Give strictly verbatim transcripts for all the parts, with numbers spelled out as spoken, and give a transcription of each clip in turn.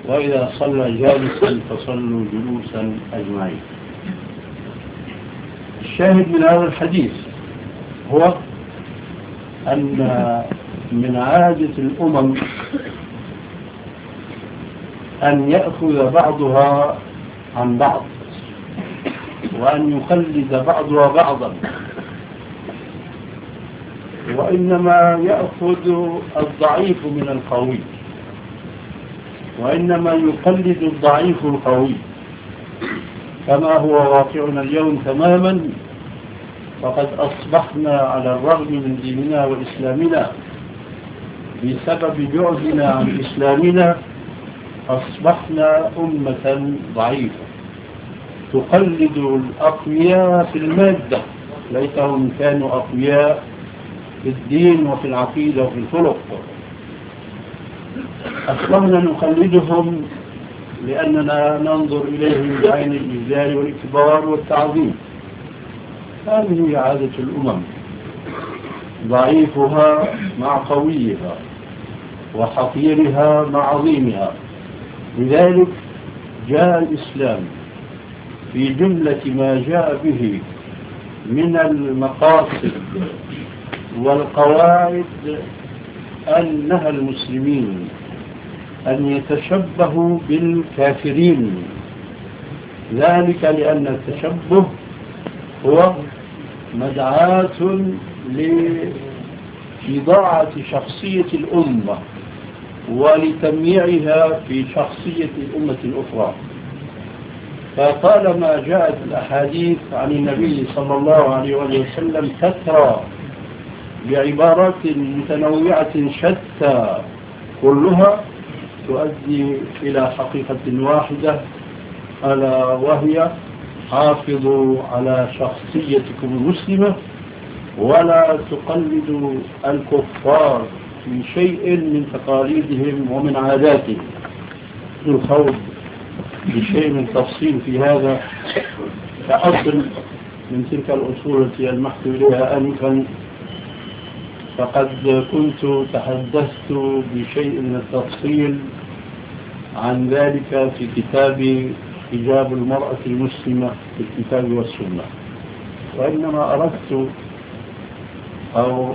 وإذا صلى جالسا فصلوا جلوسا أجمعين. الشاهد من هذا الحديث هو أن من عادة الأمم أن يأخذ بعضها عن بعض وأن يقلد بعضها بعضا، وإنما يأخذ الضعيف من القوي، وإنما يقلد الضعيف القوي، كما هو واقعنا اليوم تماما. فقد أصبحنا على الرغم من ديننا وإسلامنا بسبب بعدنا عن إسلامنا أصبحنا أمة ضعيفة تقلد الأقوياء في المادة، ليتهم كانوا أقوياء في الدين وفي العقيدة وفي الخلق. أصبحنا نقلدهم لأننا ننظر إليهم بعين الإجلال والإكبار والتعظيم. هذه هي عادة الأمم، ضعيفها مع قويها وحقيرها مع عظيمها. لذلك جاء الإسلام في جملة ما جاء به من المقاصد والقواعد أن نهى المسلمين أن يتشبهوا بالكافرين، ذلك لأن التشبه هو مدعاة لإضاعة شخصية الأمة ولتمييعها في شخصية الأمة الأخرى. فطالما جاءت الأحاديث عن النبي صلى الله عليه وسلم تترى بعبارات متنوعة شتى كلها تؤدي إلى حقيقة واحدة، ألا وهي حافظوا على شخصيتكم المسلمة ولا تقلدوا الكفار في شيء من تقاليدهم ومن عاداتهم. الخوض بشيء من تفصيل في هذا كأصل من تلك الأصول التي ألمحت إليها آنفا، فقد كنت تحدثت بشيء من التفصيل عن ذلك في كتاب حجاب المرأة المسلمة في الكتاب والسنة، وإنما أردت أو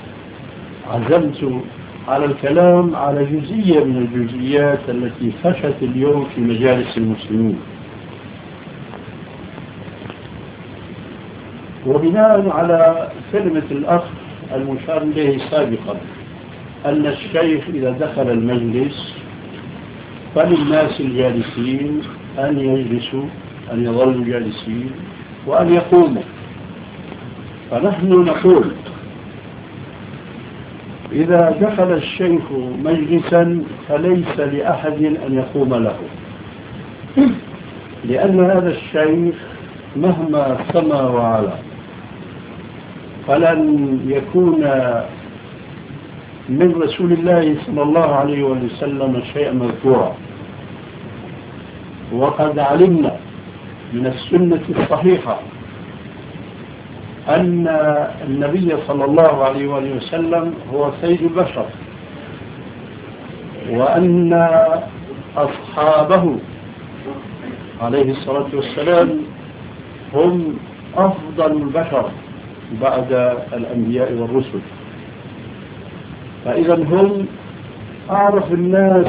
عزمت على الكلام على جزئية من الجزئيات التي فشت اليوم في مجالس المسلمين. وبناء على كلمة الأخ المشار إليه سابقا أن الشيخ إذا دخل المجلس فللناس الجالسين أن يجلسوا، أن يظلوا جالسين وأن يقوموا. فنحن نقول إذا دخل الشيخ مجلسا فليس لأحد أن يقوم له، لأن هذا الشيخ مهما سما وعلا فلن يكون من رسول الله صلى الله عليه وسلم شيئا مذكورا. وقد علمنا من السنة الصحيحة أن النبي صلى الله عليه وسلم هو سيد البشر، وأن أصحابه عليه الصلاة والسلام هم أفضل البشر بعد الأنبياء والرسل. فإذا هم أعرف الناس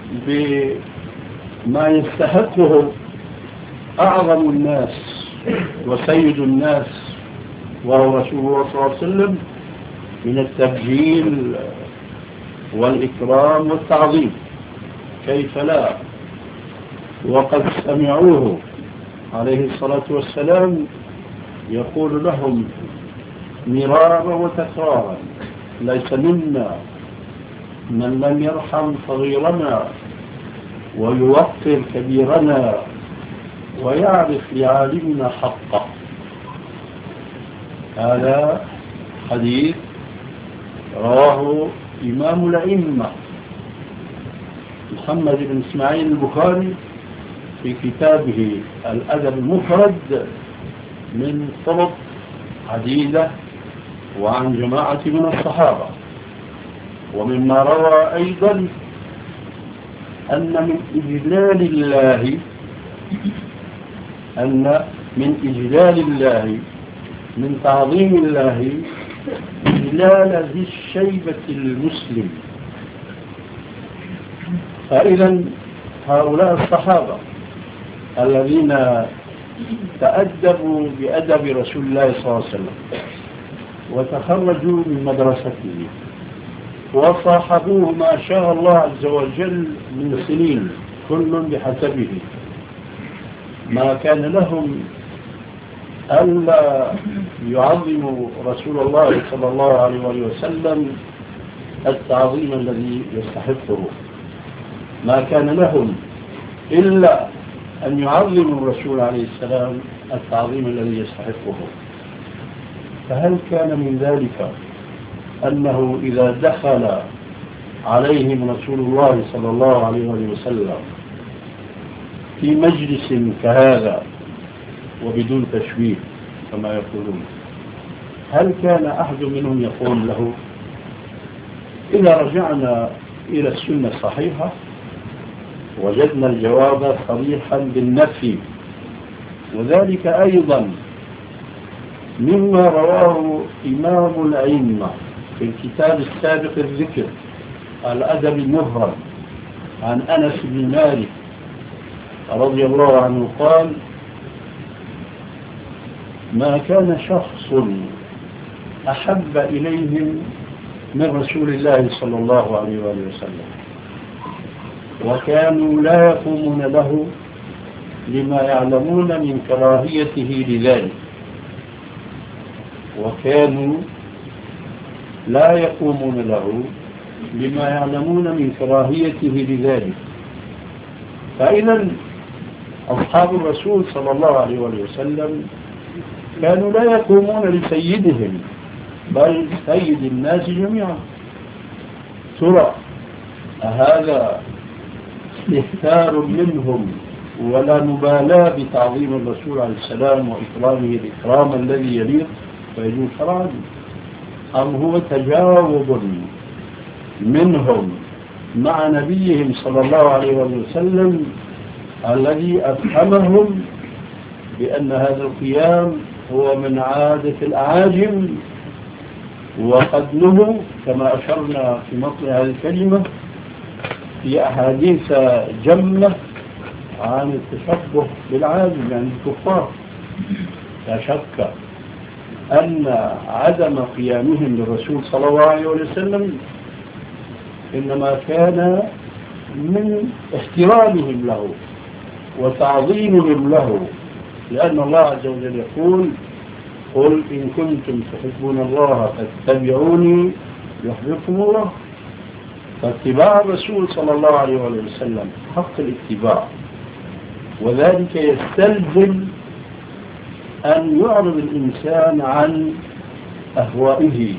بما يستحقه أعظم الناس وسيد الناس وهو رسول الله صلى الله عليه وسلم من التبجيل والإكرام والتعظيم، كيف لا؟ وقد سمعوه عليه الصلاة والسلام يقول لهم مرارا وتكرارا: ليس منا من لم يرحم صغيرنا ويوقر كبيرنا ويعرف لعالمنا حقه. هذا حديث رواه إمام الأئمة محمد بن إسماعيل البخاري في كتابه الأدب المفرد من طرق عديدة وعن جماعة من الصحابة. ومما روى أيضا أن من إجلال الله أن من إجلال الله من تعظيم الله إجلال ذي الشيبة المسلم. فإذا هؤلاء الصحابة الذين تأدبوا بأدب رسول الله صلى الله عليه وسلم وتخرجوا من مدرسته وصاحبوه ما شاء الله عز وجل من سنين كل بحسبه، ما كان لهم ألا يعظموا رسول الله صلى الله عليه وسلم التعظيم الذي يستحقه، ما كان لهم إلا أن يعظموا الرسول عليه السلام التعظيم الذي يستحقه. فهل كان من ذلك أنه إذا دخل عليهم رسول الله صلى الله عليه وسلم في مجلس كهذا وبدون تشويه كما يقولون، هل كان أحد منهم يقول له؟ إذا رجعنا إلى السنة الصحيحة وجدنا الجواب صريحا بالنفي، وذلك أيضا مما رواه إمام الأئمة في الكتاب السابق الذكر الأدب المفرد عن أنس بن مالك رضي الله عنه قال: ما كان شخص أحب إليهم من رسول الله صلى الله عليه وسلم، وكانوا لا يقومون له لما يعلمون من كراهيته لذلك، وكانوا لا يقومون له لما يعلمون من كراهيته لذلك. فإذا أصحاب الرسول صلى الله عليه وسلم كانوا لا يقومون لسيدهم بل سيد الناس جميعا. ترى هذا استهتار منهم ولا مبالاة بتعظيم الرسول عليه السلام وإكرامه الإكرام الذي يليق فيجوز شرعا، أم هو تجاوب منهم مع نبيهم صلى الله عليه وسلم الذي أفهمهم بأن هذا القيام هو من عادة الأعاجم، وقد نهوا كما أشرنا في مطلع هذه الكلمة في أحاديث جمة عن التشبه بالعاجم يعني الكفار. لا شك أن عدم قيامهم للرسول صلى الله عليه وسلم إنما كان من احترامهم له وتعظيمهم له، لأن الله عز وجل يقول: قل إن كنتم تحبون الله فاتبعوني يحببكم الله. فاتباع الرسول صلى الله عليه وسلم حق الاتباع، وذلك يستلزم أن يعرض الإنسان عن أهوائه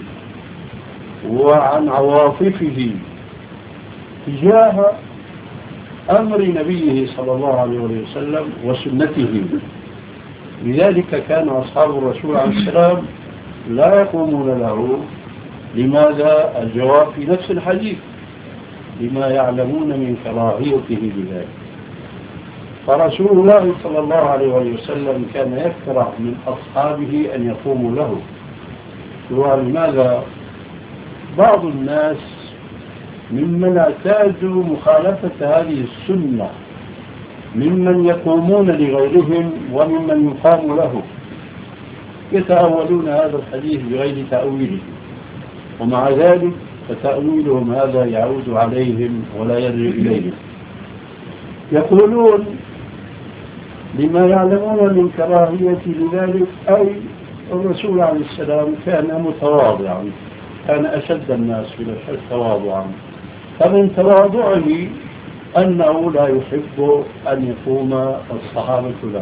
وعن عواطفه تجاه أمر نبيه صلى الله عليه وسلم وسنته. لذلك كان أصحاب الرسول عليه السلام لا يقومون له. لماذا؟ الجواب في نفس الحديث: لما يعلمون من كراهيته بذلك. فرسول الله صلى الله عليه وسلم كان يكره من أصحابه أن يقوموا له. ولماذا؟ بعض الناس ممن اعتادوا مخالفة هذه السنة ممن يقومون لغيرهم وممن يقام له يتأولون هذا الحديث بغير تأويله، ومع ذلك فتأويلهم هذا يعود عليهم ولا يرجع إليهم. يقولون لما يعلمون من كراهية لذلك، أي الرسول عليه السلام كان متواضعا، كان أشد الناس بلا شك تواضعا، فمن تواضعه أنه لا يحب أن يقوم الصحابة له.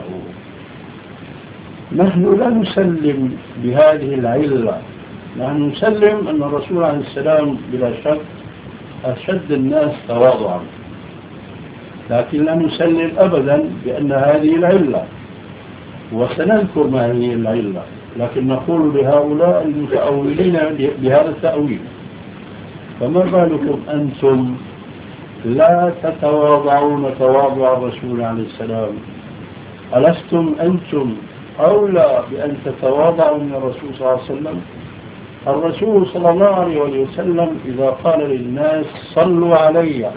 نحن لا نسلم بهذه العلة، نحن نسلم أن الرسول عليه السلام بلا شك أشد الناس تواضعا، لكن لا نسلم أبدا بأن هذه العلة، وسنذكر ما هي العلة، لكن نقول لهؤلاء المتأولين بهذا التأويل: فما بالكم أنتم لا تتواضعون تواضع الرسول عليه السلام؟ ألستم أنتم أولى بأن تتواضعوا من الرسول صلى الله عليه وسلم؟ الرسول صلى الله عليه وسلم إذا قال للناس صلوا علي،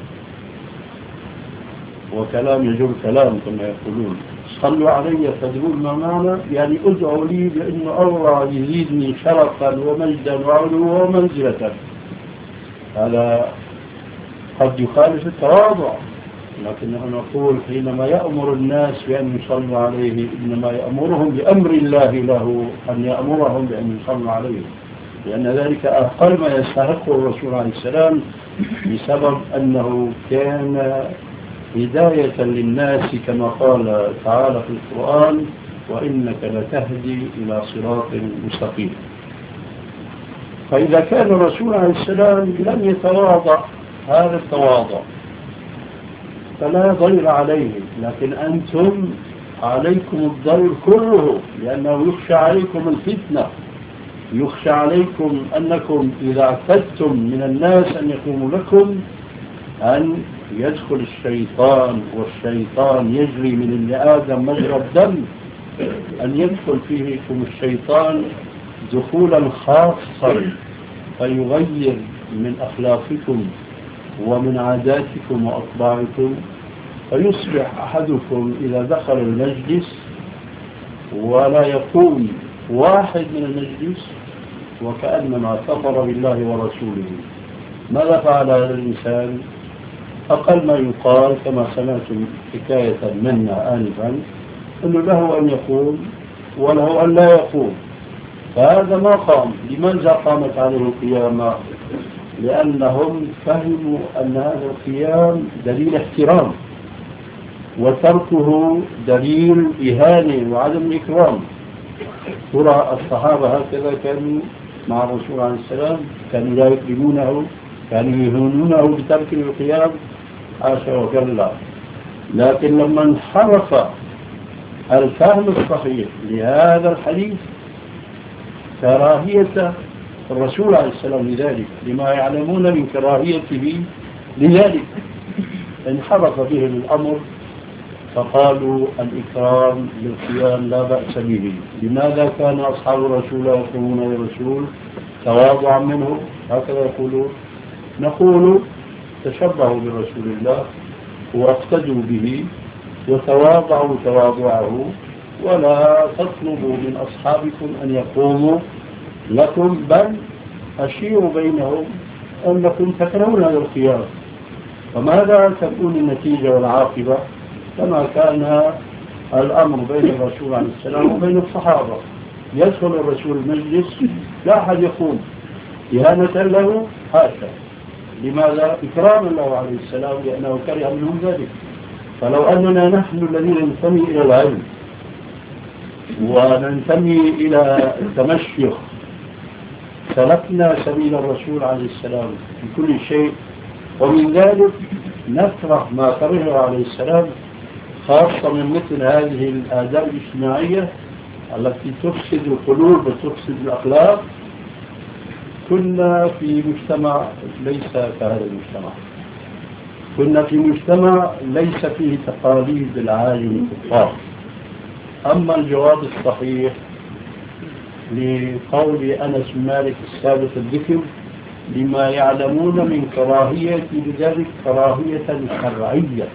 وكلام يجر كلام كما يقولون، صلوا علي تدرون ما معنى؟ يعني ادعوا لي بأن الله يزيدني شرفا ومجدا وعلوا ومنزلة. هذا قد يخالف التواضع، لكنه نقول حينما يأمر الناس بأن يصلوا عليه إنما يأمرهم بأمر الله له أن يأمرهم بأن يصلوا عليه، لأن ذلك أقل ما يستحقه الرسول عليه السلام بسبب أنه كان هداية للناس كما قال تعالى في القرآن: وإنك لتهدي إلى صراط مستقيم. فإذا كان الرسول عليه السلام لم يتواضع هذا التواضع فلا ضير عليه، لكن أنتم عليكم الضير كله، لأنه يخشى عليكم الفتنة، يخشى عليكم أنكم إذا اعتدتم من الناس أن يقوموا لكم أن يدخل الشيطان، والشيطان يجري من ابن آدم مجرى الدم، أن يدخل فيكم الشيطان دخولا خاصا فيغير من أخلاقكم ومن عاداتكم وأطباعكم، فيصبح أحدكم إذا دخل المجلس ولا يقوم واحد من المجلس وكأنما كفر بالله ورسوله. ماذا فعل هذا الإنسان؟ أقل ما يقال كما سمعتم حكاية منا آنفا أنه له أن يقوم وله أن لا يقوم، فهذا ما قام. لماذا قامت عليه القيامة؟ لأنهم فهموا أن هذا القيام دليل احترام وتركه دليل إهانة وعدم إكرام. ترى الصحابة هكذا كانوا مع الرسول عليه السلام؟ كانوا لا يكرمونه؟ كانوا يهونونه بترك القيام؟ حاشا وكلا. لكن لما انحرف الفهم الصحيح لهذا الحديث كراهية الرسول عليه السلام لذلك لما يعلمون من كراهيته لذلك انحرف بهم الأمر، فقالوا الإكرام للقيام لا بأس به. لماذا كان أصحاب الرسول يقومون للرسول تواضعا منه؟ هكذا يقولون. نقول تشبهوا برسول الله واقتدوا به وتواضعوا تواضعه، ولا تطلبوا من أصحابكم أن يقوموا لكم، بل أشيروا بينهم أنكم تكرهون هذا القيام. فماذا تكون النتيجة والعاقبة؟ كما كان الأمر بين الرسول عليه السلام وبين الصحابة. يدخل الرسول المجلس لا أحد يقوم إهانة له، حاشا. لماذا؟ إكراما له عليه السلام، لأنه كره منهم ذلك. فلو أننا نحن الذين ننتمي إلى العلم وننتمي إلى التمشيخ سلكنا سبيل الرسول عليه السلام في كل شيء، ومن ذلك نكره ما كرهه عليه السلام، خاصة من مثل هذه الآداب الاجتماعية التي تفسد القلوب وتفسد الأخلاق. كنا في مجتمع ليس كهذا المجتمع، كنا في مجتمع ليس فيه تقاليد العالم الكفار. أما الجواب الصحيح لقول أنس بن مالك السابق الذكر لما يعلمون من كراهية بذلك كراهية شرعية.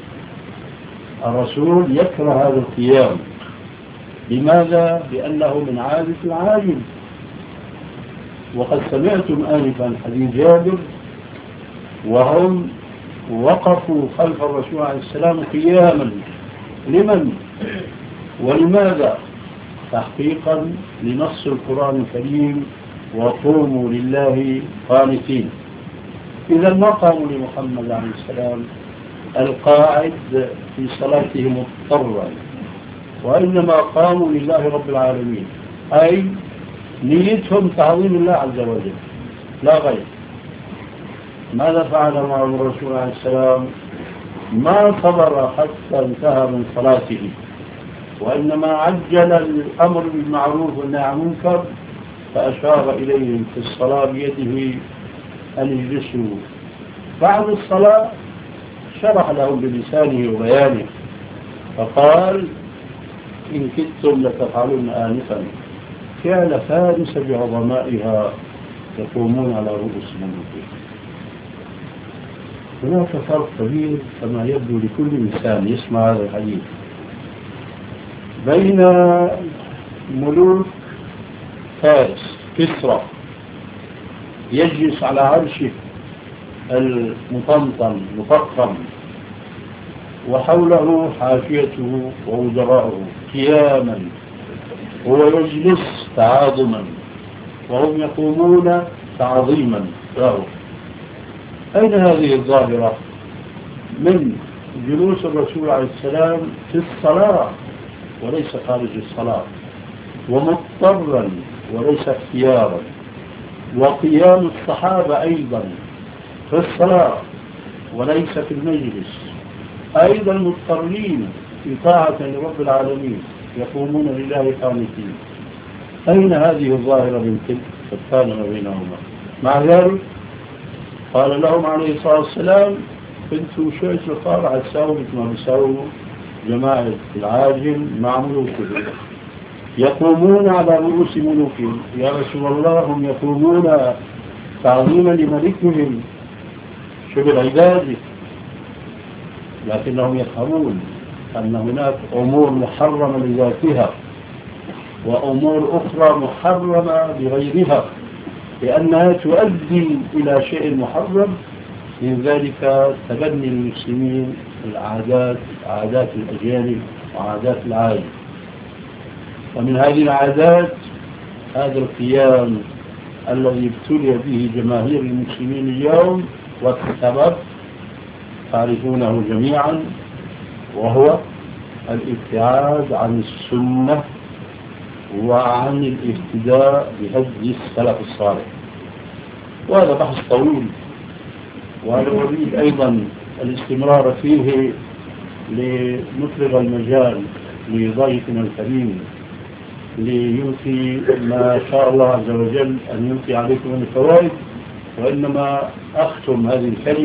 الرسول يكره هذا القيام. لماذا؟ لأنه من عادة العالم. وقد سمعتم آنفا حديث جابر وهم وقفوا خلف الرسول عليه السلام قياما. لمن ولماذا؟ تحقيقا لنص القرآن الكريم: وقوموا لله قانتين. إذا ما قاموا لمحمد عليه السلام القاعد في صلاته مضطرا، وإنما قاموا لله رب العالمين، أي نيتهم تعظيم الله عز وجل لا غير. ماذا فعل معهم الرسول عليه السلام؟ ما صبر حتى انتهى من صلاته، وإنما عجل الأمر بالمعروف والنهي عن المنكر، فأشار إليهم في الصلاة بيده أن يجلسوا بعد الصلاة شرح لهم بلسانه وبيانه فقال إن كدتم لتفعلون آنفا فعل فارس بعظمائها يقومون على رؤوس ملوكهم. هناك فرق كبير كما يبدو لكل إنسان يسمع هذا الحديث بين ملوك فارس كسرى يجلس على عرشه المطمطم مفخم وحوله حاشيته ووزراؤه قياما هو يجلس تعاظما وهم يقومون تعظيما له. أين هذه الظاهرة من جلوس الرسول عليه السلام في الصلاة وليس خارج الصلاة ومضطرا وليس اختيارا، وقيام الصحابة أيضا في الصلاة وليس في المجلس أيضا مضطرين في طاعة لرب العالمين يقومون لله قانتين. أين هذه الظاهرة من تلك فكان ما بينهما؟ مع ذلك قال لهم عليه الصلاة والسلام كنتوا شوية القارع تساووا مثل ما بيساووا جماعة العاجل مع ملوكهم يقومون على رؤوس ملوكهم. يا رسول الله هم يقومون تعظيما لملكهم شبه عباده، لكنهم يفهمون أن هناك أمور محرمة لذاتها وأمور أخرى محرمة بغيرها لأنها تؤدي إلى شيء محرم. من ذلك تبني المسلمين العادات عادات الأجانب وعادات العالم، ومن هذه العادات هذا القيام الذي ابتلي به جماهير المسلمين اليوم والسبب تعرفونه جميعا وهو الابتعاد عن السنة وعن الاهتداء بهدي السلف الصالح. وهذا بحث طويل وأنا أريد أيضا الاستمرار فيه لنفرغ المجال لضيفنا الكريم ليلقي ما شاء الله عز وجل أن يلقي عليكم من الفوائد، وإنما أختم هذه الكلمة